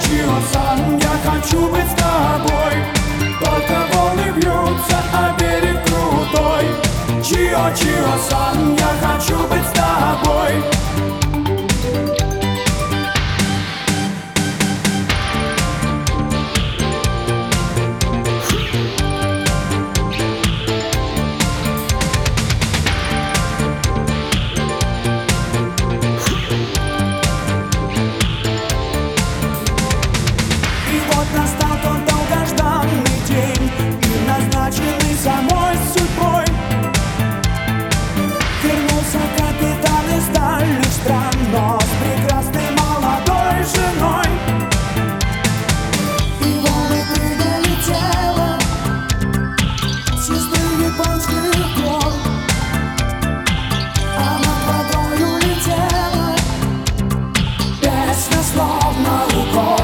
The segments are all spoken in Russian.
Чио-сан, я хочу быть с тобой. Только волны бьются, а берег крутой. Чио-сан, я хочу быть с тобой. Настал тот долгожданный день, и назначенный самой судьбой. Вернулся капитан из дальних стран, но с прекрасной молодой женой. И волны прыгали тело звезды японских гор, а над водою летела песня словно укор.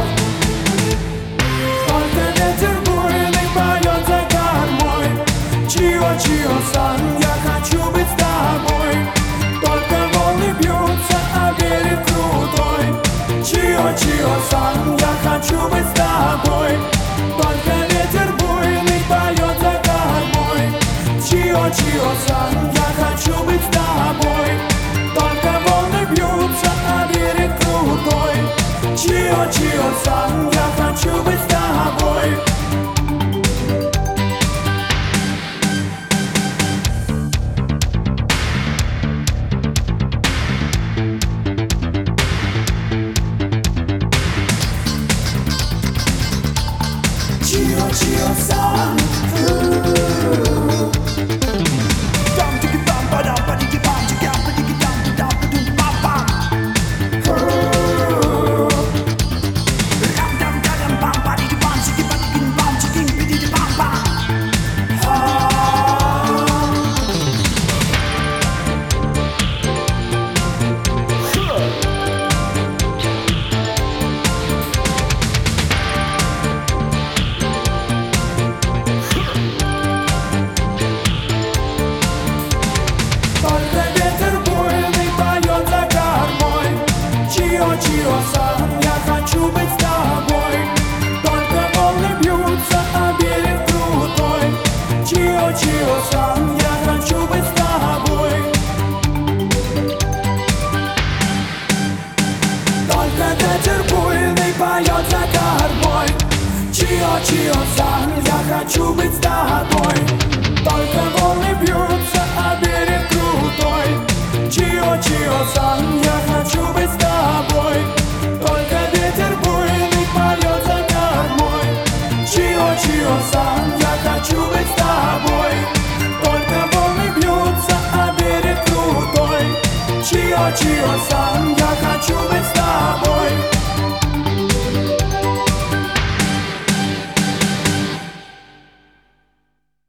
Чио-сан, я хочу быть с тобой. Только волны бьются, а берег крутой. Чио-сан, я хочу быть с тобой. Только ветер буйный поет за кормой. Чио-сан, я хочу быть с тобой. Только волны бьются, а берег крутой. Чио-сан, я хочу быть с тобой. Чио-сан, я хочу быть с тобой. Только волны бьются, а берег крутой. Чио-сан, я хочу быть с тобой. Только ветер буйный поет за кормой. Чио-сан, я хочу быть с тобой. Только волны бьются, а берег крутой. Чио-сан, я хочу быть с тобой. Только ветер буйный поет за кормой. Чио-сан, я хочу быть с тобой. Только волны бьются, а берег крутой. Чио-сан, я хочу быть с тобой.